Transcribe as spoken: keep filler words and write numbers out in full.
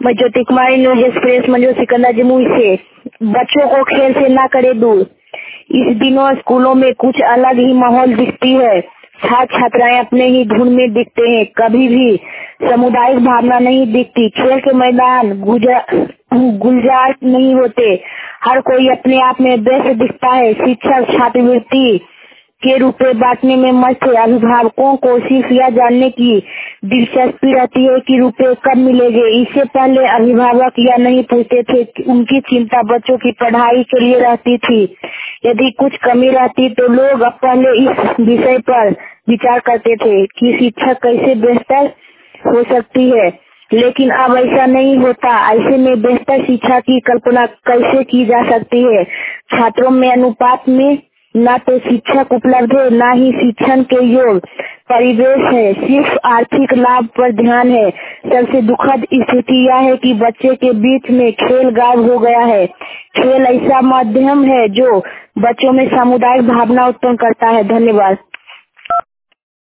मैं Jyoti Kumari News Express Manju Sikandar Jamui से। बच्चों को खेल से ना करे दूर। इस दिनों स्कूलों में कुछ अलग ही माहौल दिखती है। छात्र छात्राएं अपने ही धुन में दिखते हैं, कभी भी सामुदायिक भावना नहीं दिखती। खेल के मैदान गुलजार नहीं होते, हर कोई अपने आप में व्यस्त दिखता है। शिक्षक छात्रवृत्ति के रुपए बांटने में मस्त है। अभिभावकों को सिर्फ यह जानने की दिलचस्पी रहती है कि रुपए कब मिलेंगे। इससे पहले अभिभावक यह नहीं पूछते थे कि उनकी चिंता बच्चों की पढ़ाई के लिए रहती थी। यदि कुछ कमी रहती तो लोग पहले इस विषय पर विचार करते थे कि शिक्षक कैसे बेहतर हो सकती है, लेकिन अब ऐसा नहीं होता। ऐसे में बेहतर शिक्षा की कल्पना कैसे की जा सकती है। छात्रों में अनुपात में न तो शिक्षक उपलब्ध है, न ही शिक्षण के योग्य परिवेश है, सिर्फ आर्थिक लाभ पर ध्यान है। सबसे दुखद स्थिति यह है कि बच्चे के बीच में खेल गायब हो गया है। खेल ऐसा माध्यम है जो बच्चों में सामुदायिक भावना उत्पन्न करता है। धन्यवाद।